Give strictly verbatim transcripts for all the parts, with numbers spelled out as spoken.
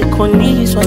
condition.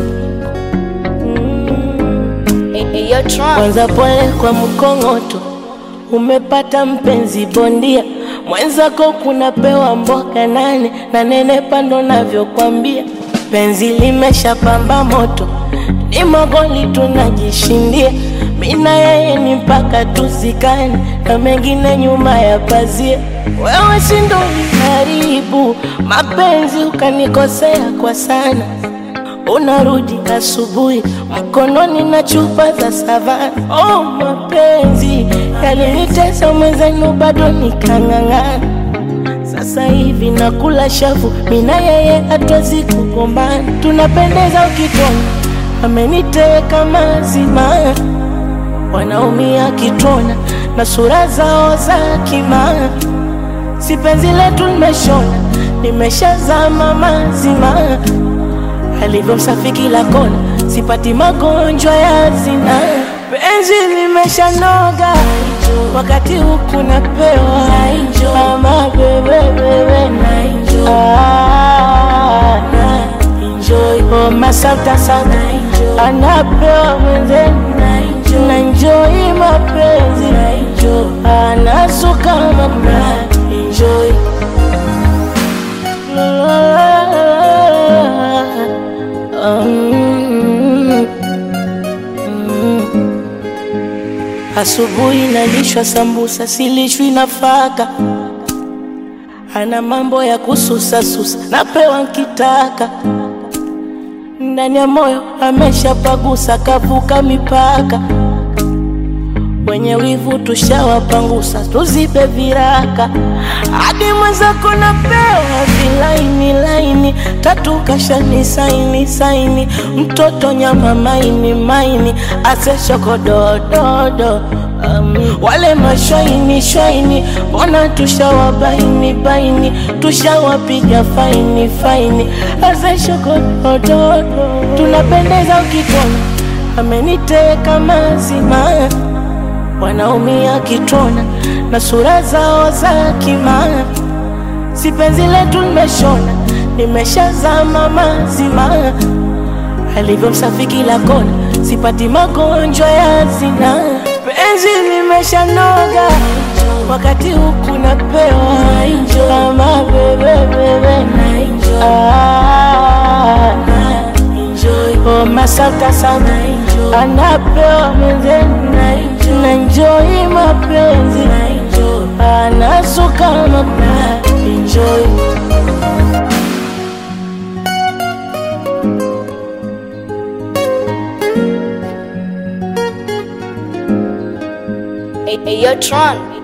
Kwanza pole kwa mkongoto, umepata mpenzi bondia. Mwenzako kunapewa mboka nane na nene pando navyokwambia. Penzi limesha pamba moto, ni magoli tunajishindia. Mina yeye ni mpaka tuzikane, na mengine nyuma ya pazia. Wewe si ndo karibu mapenzi, ukanikosea kwa sana. Unarudi asubuhi mkononi na chupa za savana. Oh, mapenzi yalinitesa mwenzenu, bado nikang'ang'ana. Sasa hivi nakula shavu, mina yeye hatuwezi kugombana. Tunapendeza ukitona, ameniteka mazima. Wanaumia kitona na sura zao za kima. Si penzi letu nimeshona, nimeshazama mazima. Alivyo msafi kila kona, sipati magonjwa ya zina. Penzi limesha noga, wakati huku napewa. Mama bebe bebe na enjoy, ah, na enjoy. Oh masauta sana, anapewa mwenzenu na enjoy mapenzi. Anasuka mama enjoy. Mm, mm. Asubuhi nalishwa sambusa, silishwi nafaka. Ana mambo ya kususa susa, napewa nkitaka. Ndani ya moyo amesha pagusa, kavuka mipaka. Wenye wivu tushawapangusa, tuzipe viraka. Hadi mwenzako napewa vilaini laini, tatu kashani saini saini. Mtoto nyama maini maini, ase shokodododo. Um, wale mashaini shaini, mbona tushawabaini baini. Tushawapiga faini faini, ase shokodododo. Tunapendeza ukitona, ameniteka mazima. Wanaumia kitona na sura zao za kima. Si penzi letu nimeshona, nimeshazama mazima. Alivyo msafi kila kona, sipati magonjwa ya zina. Penzi limesha noga, wakati huku napewa. Mama bebe bebe na enjoy, ah, na enjoy. Oh masauta sana, anapewa mwenzenu na enjoy mapenzi. Anasuka mama enjoy. Hey, hey, yo, Tron.